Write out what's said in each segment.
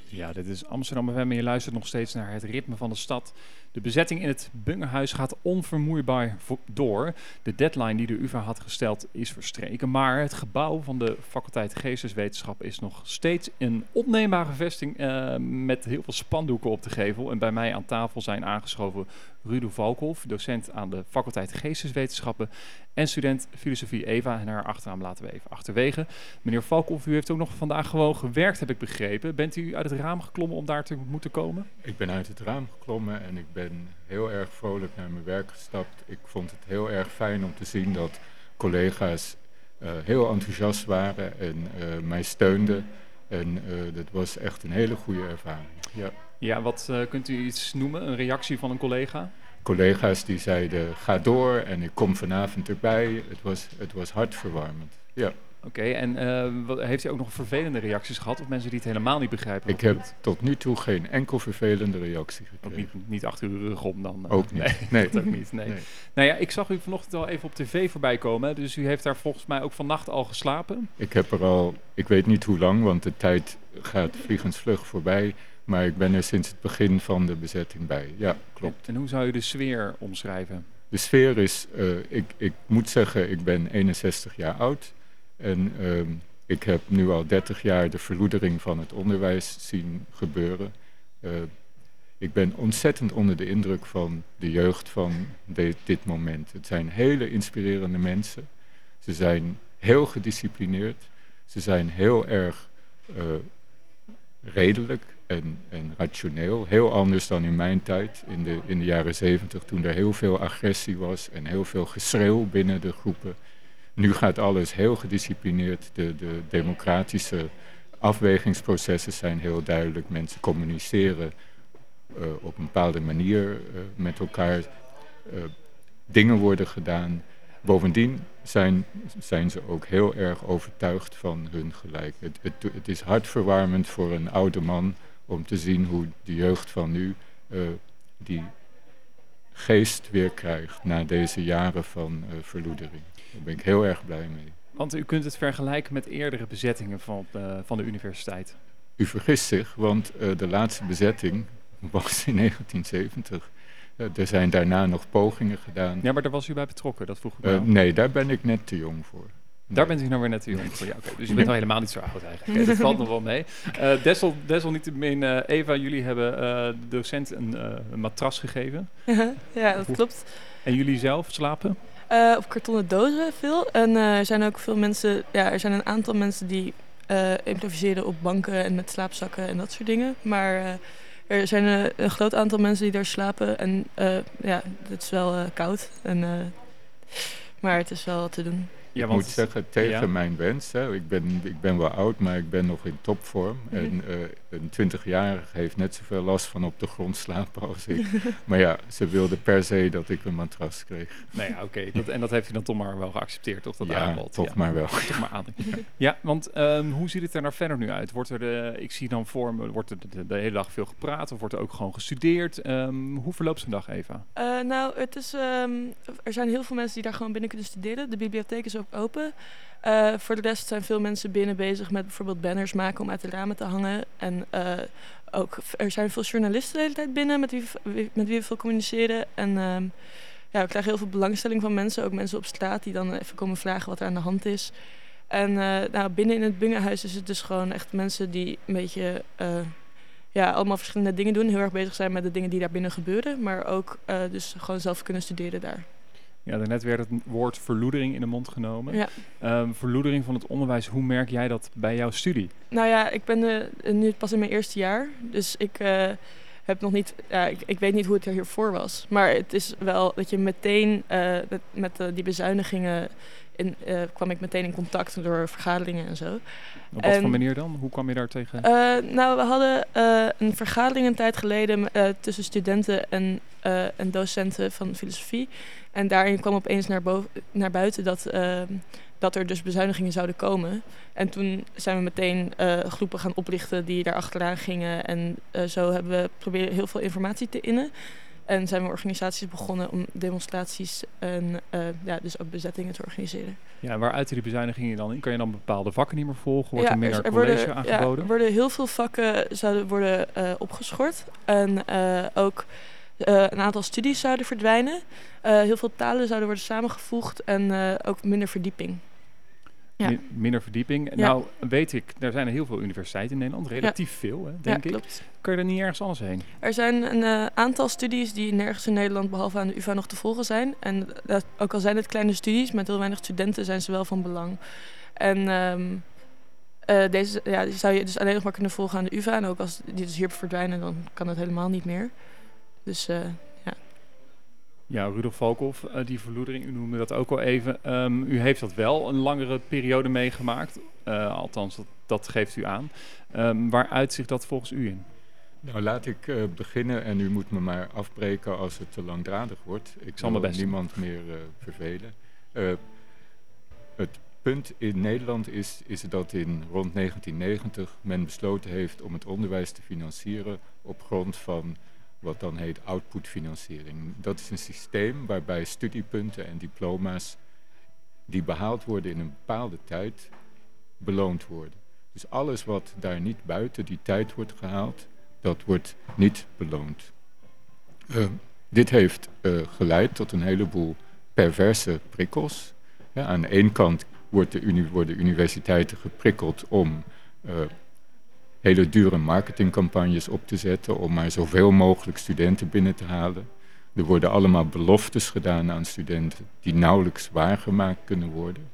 Ja, dit is Amsterdam FM en je luistert nog steeds naar het ritme van de stad. De bezetting in het Bungehuis gaat onvermoeibaar door. De deadline die de UvA had gesteld is verstreken. Maar het gebouw van de faculteit Geesteswetenschap is nog steeds een onneembare vesting met heel veel spandoeken op de gevel. En bij mij aan tafel zijn aangeschoven Rudo Valkhoff, docent aan de faculteit Geesteswetenschappen en student filosofie Eva. En haar achternaam laten we even achterwege. Meneer Valkhoff, u heeft ook nog vandaag gewoon gewerkt, heb ik begrepen. Bent u uit het raam geklommen om daar te moeten komen? Ik ben uit het raam geklommen en ik ben heel erg vrolijk naar mijn werk gestapt. Ik vond het heel erg fijn om te zien dat collega's heel enthousiast waren en mij steunden. En dat was echt een hele goede ervaring. Ja. Ja, wat kunt u iets noemen? Een reactie van een collega? Collega's die zeiden, ga door en ik kom vanavond erbij. Het was hartverwarmend. Ja. Oké, en heeft u ook nog vervelende reacties gehad of mensen die het helemaal niet begrijpen? Ik heb tot nu toe geen enkel vervelende reactie gekregen. Ook niet achter uw rug om dan? Ook niet. Nee. Dat ook niet, nee. Nou ja, ik zag u vanochtend al even op tv voorbij komen, dus u heeft daar volgens mij ook vannacht al geslapen? Ik weet niet hoe lang, want de tijd gaat vliegensvlug voorbij. Maar ik ben er sinds het begin van de bezetting bij. Ja, klopt. En hoe zou u de sfeer omschrijven? De sfeer is, ik moet zeggen, ik ben 61 jaar oud. En ik heb nu al 30 jaar de verloedering van het onderwijs zien gebeuren. Ik ben ontzettend onder de indruk van de jeugd van dit moment. Het zijn hele inspirerende mensen. Ze zijn heel gedisciplineerd. Ze zijn heel erg redelijk en rationeel. Heel anders dan in mijn tijd, in de jaren 70, toen er heel veel agressie was en heel veel geschreeuw binnen de groepen. Nu gaat alles heel gedisciplineerd. De democratische afwegingsprocessen zijn heel duidelijk. Mensen communiceren op een bepaalde manier met elkaar. Dingen worden gedaan. Bovendien zijn ze ook heel erg overtuigd van hun gelijk. Het is hartverwarmend voor een oude man om te zien hoe de jeugd van nu die geest weer krijgt na deze jaren van verloedering. Daar ben ik heel erg blij mee. Want u kunt het vergelijken met eerdere bezettingen van de universiteit. U vergist zich, want de laatste bezetting was in 1970. Er zijn daarna nog pogingen gedaan. Ja, maar daar was u bij betrokken, dat vroeg ik me af. Nee, daar ben ik net te jong voor. Daar bent u nou weer net te jong voor. Ja, okay. Dus u bent al helemaal niet zo oud eigenlijk. Okay, dat valt nog wel mee. Desalniettemin, Eva, jullie hebben de docent een matras gegeven. Ja, dat klopt. En jullie zelf slapen? Op kartonnen dozen veel. En er zijn ook veel mensen, er zijn een aantal mensen die improviseren op banken en met slaapzakken en dat soort dingen. Maar er zijn een groot aantal mensen die daar slapen. En het is wel koud. Maar het is wel te doen. Ja, ik moet zeggen, tegen mijn wens. Hè, ik ben wel oud, maar ik ben nog in topvorm. En een 20-jarige heeft net zoveel last van op de grond slapen als ik. Maar ja, ze wilde per se dat ik een matras kreeg. Nou ja, oké. En dat heeft u dan toch maar wel geaccepteerd, toch? Dat aanbod? Toch maar wel. Toch maar aan. Ja, want hoe ziet het er nou verder nu uit? Ik zie dan voor me, wordt er de hele dag veel gepraat of wordt er ook gewoon gestudeerd? Hoe verloopt zo'n dag, Eva? Er zijn heel veel mensen die daar gewoon binnen kunnen studeren. De bibliotheek is ook open. Voor de rest zijn veel mensen binnen bezig met bijvoorbeeld banners maken om uit de ramen te hangen. En er zijn veel journalisten de hele tijd binnen met wie we veel communiceren. En we krijgen heel veel belangstelling van mensen. Ook mensen op straat die dan even komen vragen wat er aan de hand is. En binnen in het Bungehuis is het dus gewoon echt mensen die een beetje allemaal verschillende dingen doen. Heel erg bezig zijn met de dingen die daar binnen gebeuren. Maar ook dus gewoon zelf kunnen studeren daar. Ja, daarnet werd het woord verloedering in de mond genomen. Ja. Verloedering van het onderwijs, hoe merk jij dat bij jouw studie? Nou ja, ik ben nu pas in mijn eerste jaar. Dus ik heb nog niet... ik weet niet hoe het er hiervoor was. Maar het is wel dat je meteen met die bezuinigingen... kwam ik meteen in contact door vergaderingen en zo. Op wat voor manier dan? Hoe kwam je daar tegen? We hadden een vergadering een tijd geleden tussen studenten en docenten van filosofie. En daarin kwam opeens naar buiten dat er dus bezuinigingen zouden komen. En toen zijn we meteen groepen gaan oprichten die daar achteraan gingen. En zo hebben we proberen heel veel informatie te innen. En zijn we organisaties begonnen om demonstraties en dus ook bezettingen te organiseren. Ja, waar uiten die bezuinigingen dan in? Kan je dan bepaalde vakken niet meer volgen? Wordt Ja, er minder er college aangeboden? Ja, er worden heel veel vakken zouden worden opgeschort. En ook een aantal studies zouden verdwijnen. Heel veel talen zouden worden samengevoegd en ook minder verdieping. Ja. Minder verdieping. Ja. Nou, weet ik, er zijn er heel veel universiteiten in Nederland. Relatief veel, hè, denk ik. Klopt. Kan je er niet ergens anders heen? Er zijn een aantal studies die nergens in Nederland, behalve aan de UvA, nog te volgen zijn. En ook al zijn het kleine studies, met heel weinig studenten, zijn ze wel van belang. En die zou je dus alleen nog maar kunnen volgen aan de UvA. En ook als die dus hier verdwijnen, dan kan het helemaal niet meer. Dus Ja, Rudolf Valkhoff, die verloedering, u noemde dat ook al even. U heeft dat wel een langere periode meegemaakt. Althans, dat geeft u aan. Waar uit zich dat volgens u in? Nou, laat ik beginnen en u moet me maar afbreken als het te langdradig wordt. Ik zal mijn wil best doen. niemand meer vervelen. Het punt in Nederland is dat in rond 1990 men besloten heeft om het onderwijs te financieren op grond van wat dan heet outputfinanciering. Dat is een systeem waarbij studiepunten en diploma's die behaald worden in een bepaalde tijd beloond worden. Dus alles wat daar niet buiten die tijd wordt gehaald, dat wordt niet beloond. Dit heeft geleid tot een heleboel perverse prikkels. Ja, aan de ene kant worden universiteiten geprikkeld om hele dure marketingcampagnes op te zetten om maar zoveel mogelijk studenten binnen te halen. Er worden allemaal beloftes gedaan aan studenten die nauwelijks waargemaakt kunnen worden.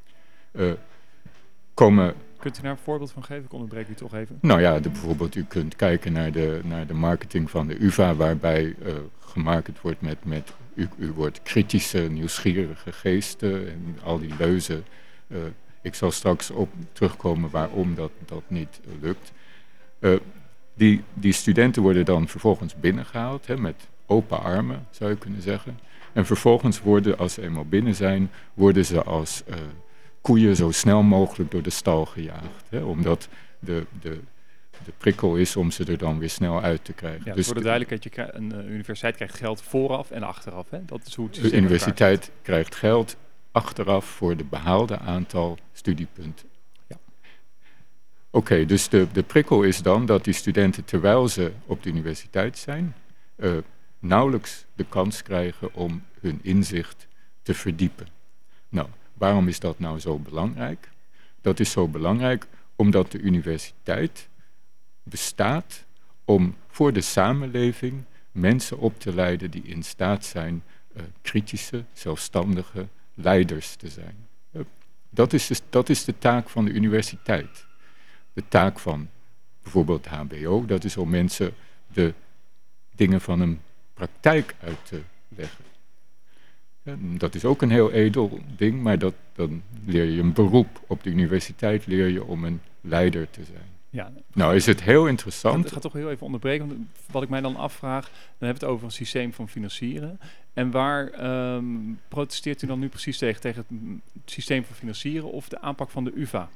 Kunt u daar een voorbeeld van geven? Ik onderbreek u toch even. Nou ja, bijvoorbeeld u kunt kijken naar de marketing van de UvA, waarbij gemarket wordt met u wordt kritische, nieuwsgierige geesten en al die leuzen. Ik zal straks op terugkomen waarom dat niet lukt. Die studenten worden dan vervolgens binnengehaald, met open armen zou je kunnen zeggen. En vervolgens als ze eenmaal binnen zijn, worden ze als koeien zo snel mogelijk door de stal gejaagd. Omdat de prikkel is om ze er dan weer snel uit te krijgen. Ja, dus voor de duidelijkheid, een universiteit krijgt geld vooraf en achteraf. Hè? Dat is hoe het de systeem universiteit krijgt geld achteraf voor de behaalde aantal studiepunten. Ja. Oké, dus de prikkel is dan dat die studenten, terwijl ze op de universiteit zijn, nauwelijks de kans krijgen om hun inzicht te verdiepen. Nou, waarom is dat nou zo belangrijk? Dat is zo belangrijk omdat de universiteit bestaat om voor de samenleving mensen op te leiden die in staat zijn kritische, zelfstandige leiders te zijn. Dat is de taak van de universiteit. De taak van bijvoorbeeld HBO, dat is om mensen de dingen van een praktijk uit te leggen. Dat is ook een heel edel ding, maar dan leer je een beroep. Op de universiteit leer je om een leider te zijn. Ja. Nou is het heel interessant. Ik ga toch heel even onderbreken. Want wat ik mij dan afvraag, dan hebben we het over een systeem van financieren. En waar protesteert u dan nu precies tegen het systeem van financieren of de aanpak van de UvA?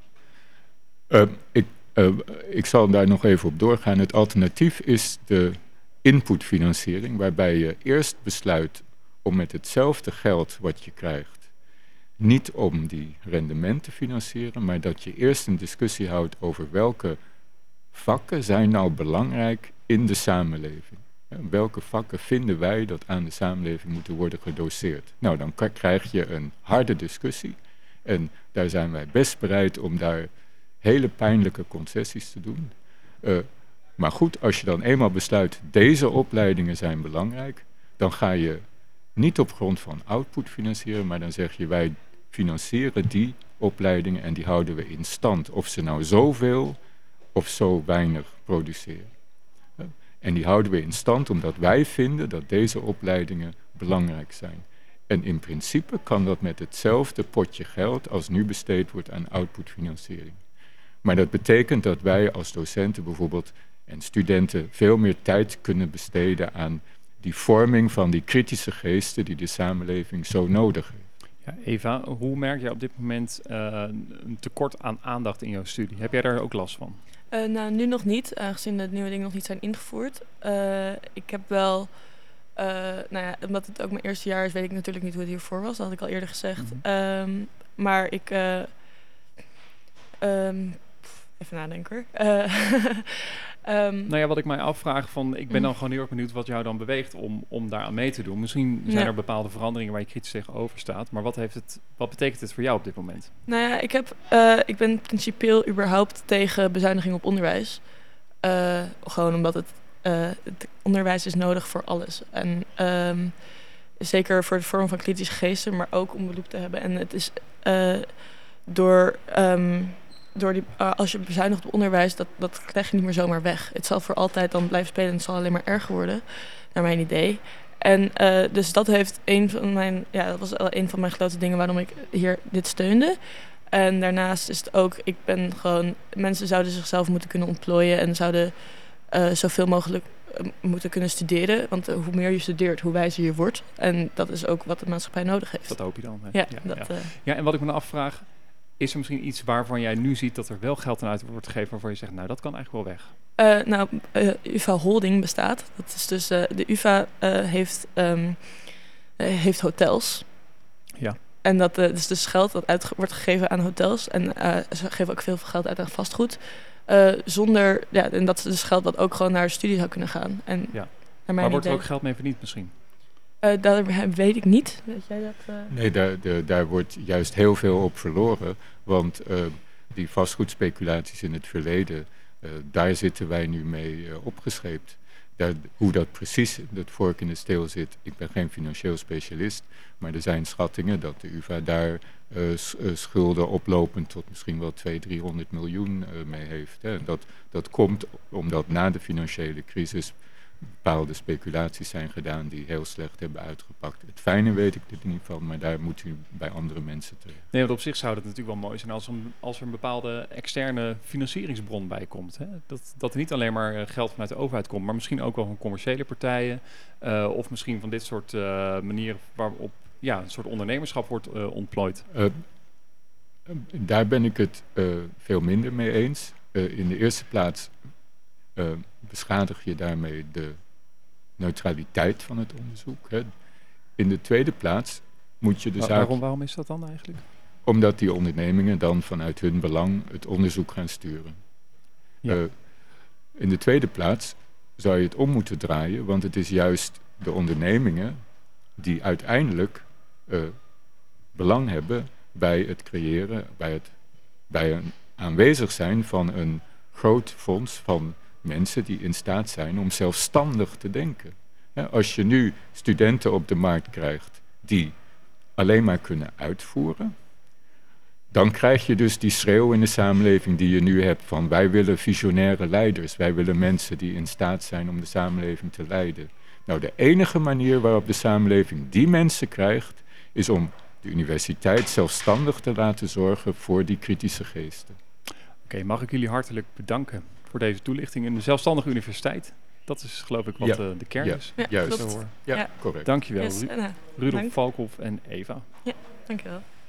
Ik zal daar nog even op doorgaan. Het alternatief is de inputfinanciering, waarbij je eerst besluit om met hetzelfde geld wat je krijgt, niet om die rendement te financieren, maar dat je eerst een discussie houdt over welke vakken zijn nou belangrijk in de samenleving. Welke vakken vinden wij dat aan de samenleving moeten worden gedoseerd? Nou, dan krijg je een harde discussie en daar zijn wij best bereid om daar hele pijnlijke concessies te doen. Maar goed, als je dan eenmaal besluit, deze opleidingen zijn belangrijk, dan ga je niet op grond van output financieren, maar dan zeg je wij financieren die opleidingen en die houden we in stand. Of ze nou zoveel of zo weinig produceren. En die houden we in stand omdat wij vinden dat deze opleidingen belangrijk zijn. En in principe kan dat met hetzelfde potje geld als nu besteed wordt aan outputfinanciering. Maar dat betekent dat wij als docenten bijvoorbeeld en studenten veel meer tijd kunnen besteden aan die vorming van die kritische geesten die de samenleving zo nodig heeft. Ja, Eva, hoe merk jij op dit moment een tekort aan aandacht in jouw studie? Heb jij daar ook last van? Nou, nu nog niet, aangezien de nieuwe dingen nog niet zijn ingevoerd. Ik heb wel Nou ja, omdat het ook mijn eerste jaar is, weet ik natuurlijk niet hoe het hiervoor was. Dat had ik al eerder gezegd. Maar ik... even nadenken hoor. Nou ja, wat ik mij afvraag ik ben dan gewoon heel erg benieuwd wat jou dan beweegt om daaraan mee te doen. Misschien zijn er bepaalde veranderingen waar je kritisch tegenover staat. Maar wat betekent het voor jou op dit moment? Nou ja, ik ben principieel überhaupt tegen bezuiniging op onderwijs. Gewoon omdat het onderwijs is nodig voor alles. En zeker voor de vorm van kritische geesten, maar ook om beroep te hebben. En het is als je bezuinigt op onderwijs, dat krijg je niet meer zomaar weg. Het zal voor altijd dan blijven spelen en het zal alleen maar erger worden, naar mijn idee. En dus dat was wel een van mijn grote dingen waarom ik hier dit steunde. En daarnaast is het ook, mensen zouden zichzelf moeten kunnen ontplooien en zouden zoveel mogelijk moeten kunnen studeren. Want hoe meer je studeert, hoe wijzer je wordt. En dat is ook wat de maatschappij nodig heeft. Dat hoop je dan. Hè? Ja, en wat ik me dan afvraag, is er misschien iets waarvan jij nu ziet dat er wel geld aan uit wordt gegeven waarvan je zegt, nou dat kan eigenlijk wel weg? UvA Holding bestaat. Dat is dus, de UvA heeft hotels. Ja. En dat is dus geld dat wordt gegeven aan hotels. En ze geven ook veel geld uit aan vastgoed. En dat is dus geld dat ook gewoon naar de studie zou kunnen gaan. En maar wordt er ook geld mee verdiend misschien? Daar weet ik niet. Weet jij dat? Nee, daar wordt juist heel veel op verloren. Want die vastgoedspeculaties in het verleden, daar zitten wij nu mee opgescheept. Hoe dat precies, dat vork in de steel zit, ik ben geen financieel specialist. Maar er zijn schattingen dat de UvA daar schulden oplopend tot misschien wel 200-300 miljoen mee heeft. Hè. Dat komt omdat na de financiële crisis bepaalde speculaties zijn gedaan die heel slecht hebben uitgepakt. Het fijne weet ik er niet van, maar daar moet u bij andere mensen terecht. Nee, want op zich zou het natuurlijk wel mooi zijn als er een bepaalde externe financieringsbron bij komt. Hè? Dat er niet alleen maar geld vanuit de overheid komt, maar misschien ook wel van commerciële partijen. Of misschien van dit soort manieren waarop een soort ondernemerschap wordt ontplooid. Daar ben ik het veel minder mee eens. In de eerste plaats beschadig je daarmee de neutraliteit van het onderzoek. Hè. In de tweede plaats moet je de zaak... Waarom is dat dan eigenlijk? Omdat die ondernemingen dan vanuit hun belang het onderzoek gaan sturen. Ja. In de tweede plaats zou je het om moeten draaien, want het is juist de ondernemingen die uiteindelijk belang hebben bij het creëren, bij een aanwezig zijn van een groot fonds van mensen die in staat zijn om zelfstandig te denken. Als je nu studenten op de markt krijgt die alleen maar kunnen uitvoeren, dan krijg je dus die schreeuw in de samenleving die je nu hebt van wij willen visionaire leiders, wij willen mensen die in staat zijn om de samenleving te leiden. Nou, de enige manier waarop de samenleving die mensen krijgt, is om de universiteit zelfstandig te laten zorgen voor die kritische geesten. Oké, mag ik jullie hartelijk bedanken voor deze toelichting in de zelfstandige universiteit. Dat is geloof ik wat de kern is. Ja, juist. Klopt. Ja, correct. Dankjewel, Yes, Rudolf dank. Valkhoff en Eva. Ja, dankjewel.